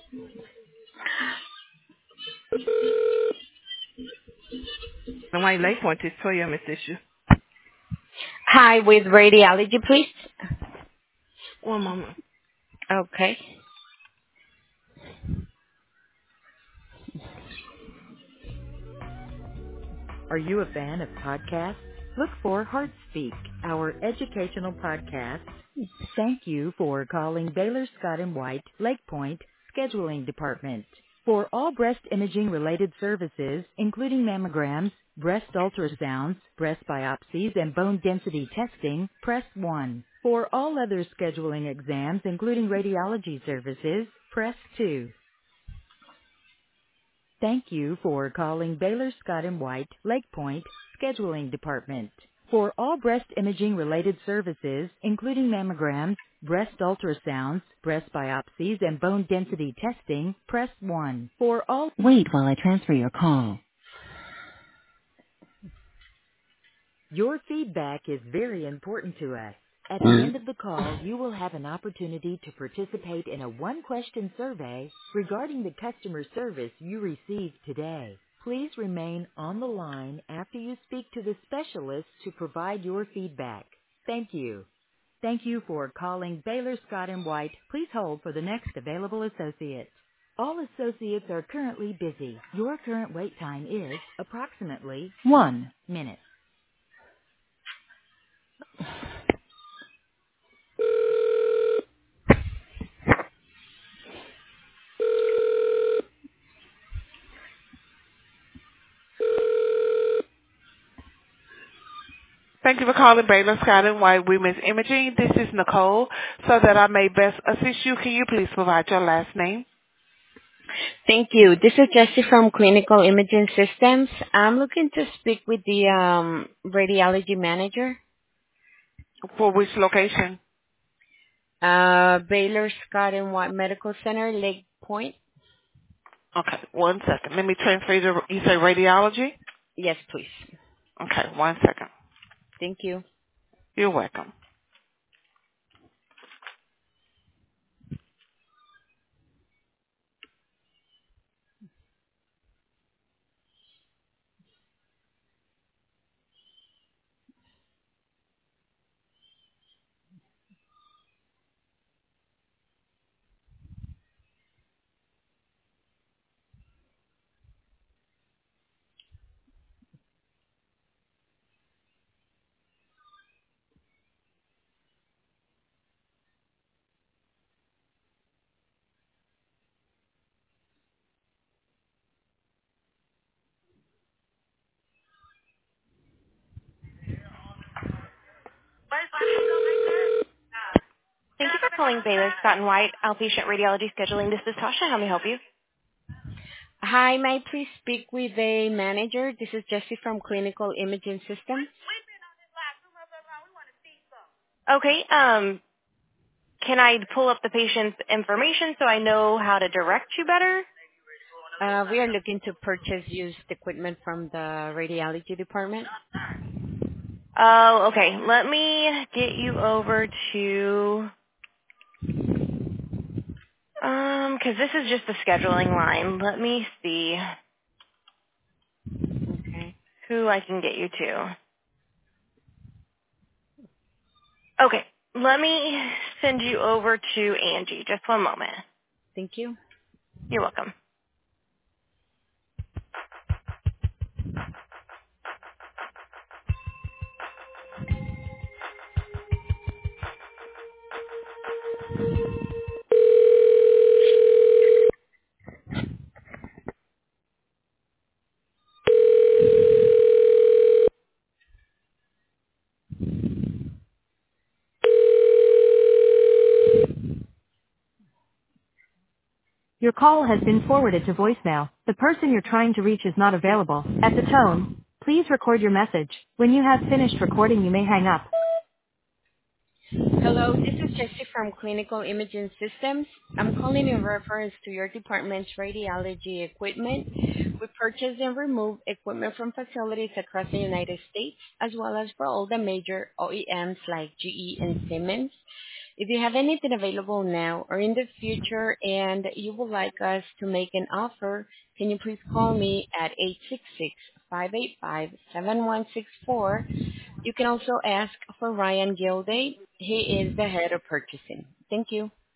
The White Lake Point is Toya, Miss Issue. Hi, with radiology, please. One moment. Okay. Are you a fan of podcasts? Look for HeartSpeak, our educational podcast. Thank you for calling Baylor Scott and White Lake Point Scheduling Department. For all breast imaging related services, including mammograms, breast ultrasounds, breast biopsies, and bone density testing, press 1. For all other scheduling exams, including radiology services, press 2. Thank you for calling Baylor Scott and White Lake Point Scheduling Department. For all breast imaging related services, including mammograms, breast ultrasounds, breast biopsies, and bone density testing, press 1. For all Wait while I transfer your call. Your feedback is very important to us. At the end of the call, you will have an opportunity to participate in a one-question survey regarding the customer service you received today. Please remain on the line after you speak to the specialist to provide your feedback. Thank you. Thank you for calling Baylor Scott and White. Please hold for the next available associate. All associates are currently busy. Your current wait time is approximately 1 minute. Thank you for calling Baylor Scott and White Women's Imaging. This is Nicole. So that I may best assist you, can you please provide your last name? Thank you. This is Jessie from Clinical Imaging Systems. I'm looking to speak with the radiology manager. For which location? Baylor Scott and White Medical Center, Lake Point. Okay, 1 second. Let me transfer you to, you say radiology? Yes, please. Okay, 1 second. Thank you. You're welcome. Thank you for calling Baylor Scott and White Outpatient Radiology Scheduling. This is Tasha. How may I help you? Hi, may I please speak with a manager? This is Jessie from Clinical Imaging Systems. Okay. Can I pull up the patient's information so I know how to direct you better? We are looking to purchase used equipment from the radiology department. Oh, okay. Let me get you over to, 'cause this is just the scheduling line. Let me see Okay. who I can get you to. Okay. Let me send you over to Angie. Just one moment. Thank you. You're welcome. Your call has been forwarded to voicemail. The person you're trying to reach is not available. At the tone, please record your message. When you have finished recording, you may hang up. Hello, this is Jessie from Clinical Imaging Systems. I'm calling in reference to your department's radiology equipment. We purchase and remove equipment from facilities across the United States, as well as for all the major OEMs like GE and Siemens. If you have anything available now or in the future and you would like us to make an offer, can you please call me at 866-585-7164. You can also ask for Ryan Gilday. He is the head of purchasing. Thank you.